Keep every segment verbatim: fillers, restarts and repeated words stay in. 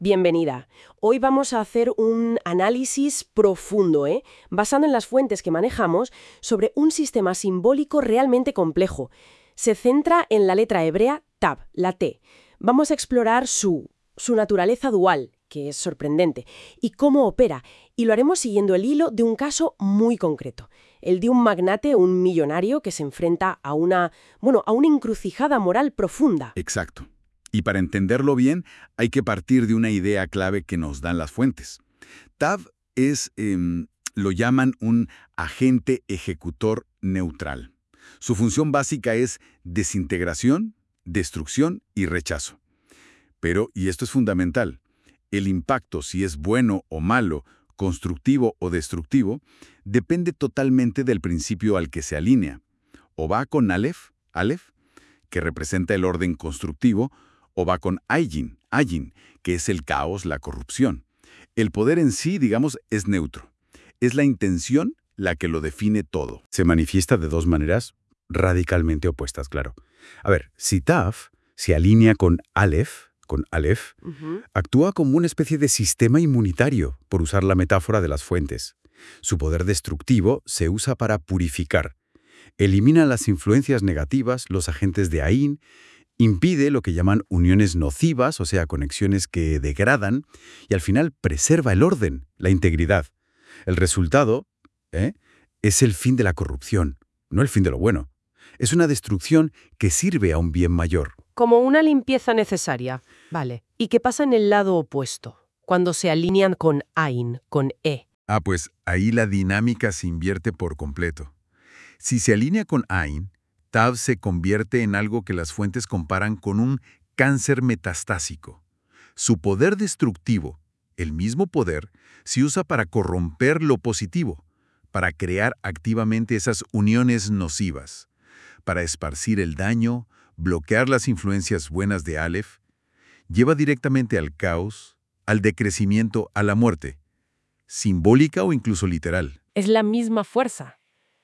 Bienvenida. Hoy vamos a hacer un análisis profundo, ¿eh? Basado en las fuentes que manejamos, sobre un sistema simbólico realmente complejo. Se centra en la letra hebrea Tav, la T. Vamos a explorar su, su naturaleza dual, que es sorprendente, y cómo opera, y lo haremos siguiendo el hilo de un caso muy concreto, el de un magnate, un millonario, que se enfrenta a una, bueno, a una encrucijada moral profunda. Exacto. Y para entenderlo bien, hay que partir de una idea clave que nos dan las fuentes. Tav es, em, lo llaman un agente ejecutor neutral. Su función básica es desintegración, destrucción y rechazo. Pero, y esto es fundamental, el impacto, si es bueno o malo, constructivo o destructivo, depende totalmente del principio al que se alinea. O va con Aleph, Aleph, que representa el orden constructivo, o va con Ayin, Ayin, que es el caos, la corrupción. El poder en sí, digamos, es neutro. Es la intención la que lo define todo. Se manifiesta de dos maneras radicalmente opuestas, claro. A ver, si Tav se alinea con Aleph, con Aleph, Ujú. actúa como una especie de sistema inmunitario, por usar la metáfora de las fuentes. Su poder destructivo se usa para purificar. Elimina las influencias negativas, los agentes de Ain, impide lo que llaman uniones nocivas, o sea, conexiones que degradan, y al final preserva el orden, la integridad. El resultado, ¿eh?, es el fin de la corrupción, no el fin de lo bueno. Es una destrucción que sirve a un bien mayor. Como una limpieza necesaria. Vale. ¿Y qué pasa en el lado opuesto? Cuando se alinean con Ain, con E. Ah, pues ahí la dinámica se invierte por completo. Si se alinea con Ain, Tav se convierte en algo que las fuentes comparan con un cáncer metastásico. Su poder destructivo, el mismo poder, se usa para corromper lo positivo, para crear activamente esas uniones nocivas, para esparcir el daño, bloquear las influencias buenas de Aleph, lleva directamente al caos, al decrecimiento, a la muerte, simbólica o incluso literal. Es la misma fuerza,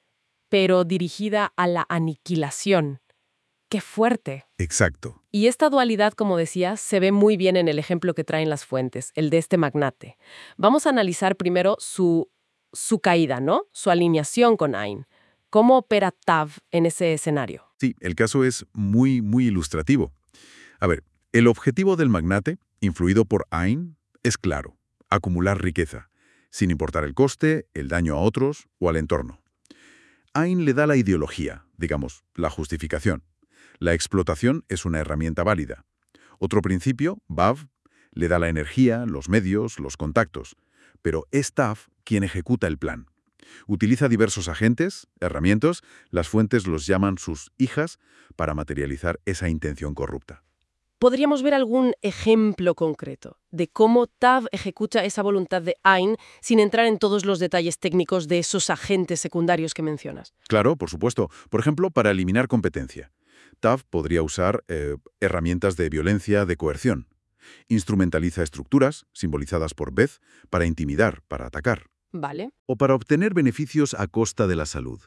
pero dirigida a la aniquilación. ¡Qué fuerte! Exacto. Y esta dualidad, como decías, se ve muy bien en el ejemplo que traen las fuentes, el de este magnate. Vamos a analizar primero su, su caída, ¿no? Su alineación con Ain. ¿Cómo opera Tav en ese escenario? Sí, el caso es muy, muy ilustrativo. A ver, el objetivo del magnate, influido por Ain, es claro: acumular riqueza, sin importar el coste, el daño a otros o al entorno. Ain le da la ideología, digamos, la justificación. La explotación es una herramienta válida. Otro principio, Vav, le da la energía, los medios, los contactos. Pero es Tav quien ejecuta el plan. Utiliza diversos agentes, herramientas, las fuentes los llaman sus hijas, para materializar esa intención corrupta. ¿Podríamos ver algún ejemplo concreto de cómo Tav ejecuta esa voluntad de Ain sin entrar en todos los detalles técnicos de esos agentes secundarios que mencionas? Claro, por supuesto. Por ejemplo, para eliminar competencia. Tav podría usar eh, herramientas de violencia, de coerción. Instrumentaliza estructuras, simbolizadas por Beth, para intimidar, para atacar. Vale. O para obtener beneficios a costa de la salud.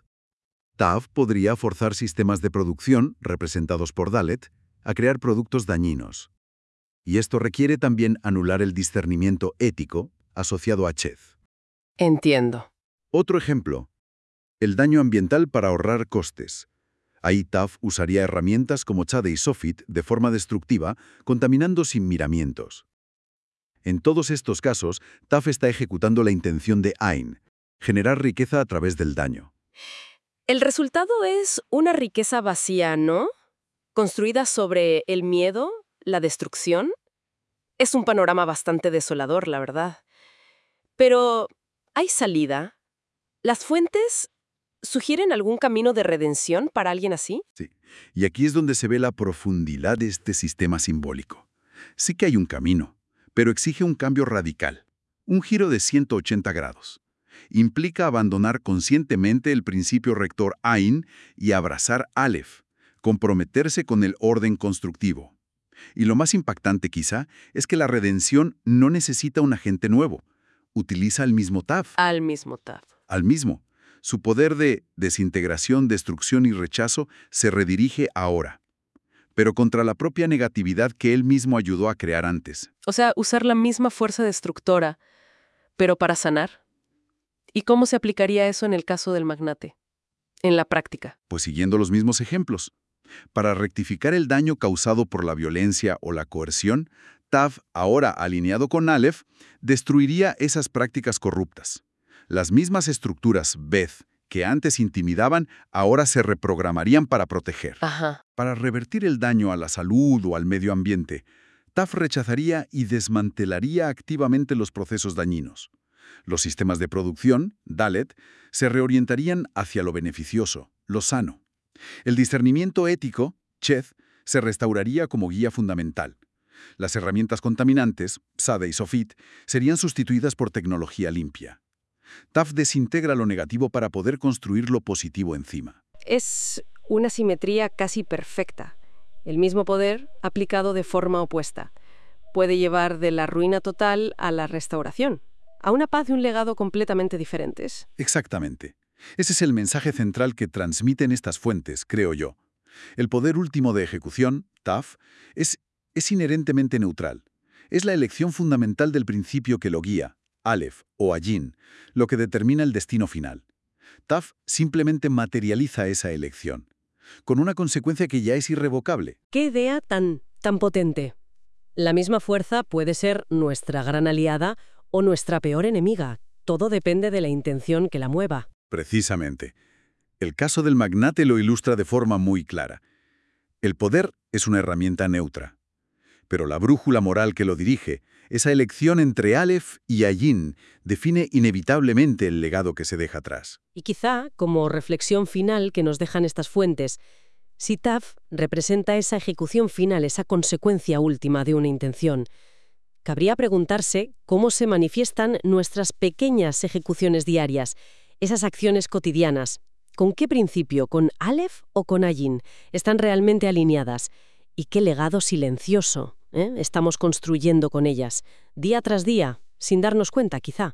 Tav podría forzar sistemas de producción, representados por Dalet, a crear productos dañinos. Y esto requiere también anular el discernimiento ético asociado a Cheth. Entiendo. Otro ejemplo, el daño ambiental para ahorrar costes. Ahí Tav usaría herramientas como Chade y Sofit de forma destructiva, contaminando sin miramientos. En todos estos casos, Tav está ejecutando la intención de Ain, generar riqueza a través del daño. El resultado es una riqueza vacía, ¿no? Construida sobre el miedo, la destrucción. Es un panorama bastante desolador, la verdad. Pero, ¿hay salida? ¿Las fuentes sugieren algún camino de redención para alguien así? Sí. Y aquí es donde se ve la profundidad de este sistema simbólico. Sí que hay un camino, pero exige un cambio radical, un giro de ciento ochenta grados. Implica abandonar conscientemente el principio rector Ain y abrazar Aleph, comprometerse con el orden constructivo. Y lo más impactante quizá es que la redención no necesita un agente nuevo, utiliza el mismo Tav, Al mismo Tav. al mismo. Su poder de desintegración, destrucción y rechazo se redirige ahora. pero contra la propia negatividad que él mismo ayudó a crear antes. O sea, usar la misma fuerza destructora, pero para sanar. ¿Y cómo se aplicaría eso en el caso del magnate? En la práctica. Pues siguiendo los mismos ejemplos. Para rectificar el daño causado por la violencia o la coerción, Tav, ahora alineado con Aleph, destruiría esas prácticas corruptas. Las mismas estructuras Beth que antes intimidaban, ahora se reprogramarían para proteger. Ajá. Para revertir el daño a la salud o al medio ambiente, Tav rechazaría y desmantelaría activamente los procesos dañinos. Los sistemas de producción, Dalet, se reorientarían hacia lo beneficioso, lo sano. El discernimiento ético, Cheth, se restauraría como guía fundamental. Las herramientas contaminantes, Psade y Sofit, serían sustituidas por tecnología limpia. Tav desintegra lo negativo para poder construir lo positivo encima. Es una simetría casi perfecta. El mismo poder aplicado de forma opuesta. Puede llevar de la ruina total a la restauración, a una paz y un legado completamente diferentes. Exactamente. Ese es el mensaje central que transmiten estas fuentes, creo yo. El poder último de ejecución, Tav, es, es inherentemente neutral. Es la elección fundamental del principio que lo guía, Aleph o Ayin, lo que determina el destino final. Tav simplemente materializa esa elección, con una consecuencia que ya es irrevocable. ¡Qué idea tan, tan potente! La misma fuerza puede ser nuestra gran aliada o nuestra peor enemiga. Todo depende de la intención que la mueva. Precisamente. El caso del magnate lo ilustra de forma muy clara. El poder es una herramienta neutra. Pero la brújula moral que lo dirige, esa elección entre Aleph y Ayin, define inevitablemente el legado que se deja atrás. Y quizá, como reflexión final que nos dejan estas fuentes, si Tav representa esa ejecución final, esa consecuencia última de una intención, cabría preguntarse cómo se manifiestan nuestras pequeñas ejecuciones diarias, esas acciones cotidianas. ¿Con qué principio? ¿Con Aleph o con Ayin? ¿Están realmente alineadas? ¿Y qué legado silencioso ¿eh? estamos construyendo con ellas? Día tras día, sin darnos cuenta, quizá.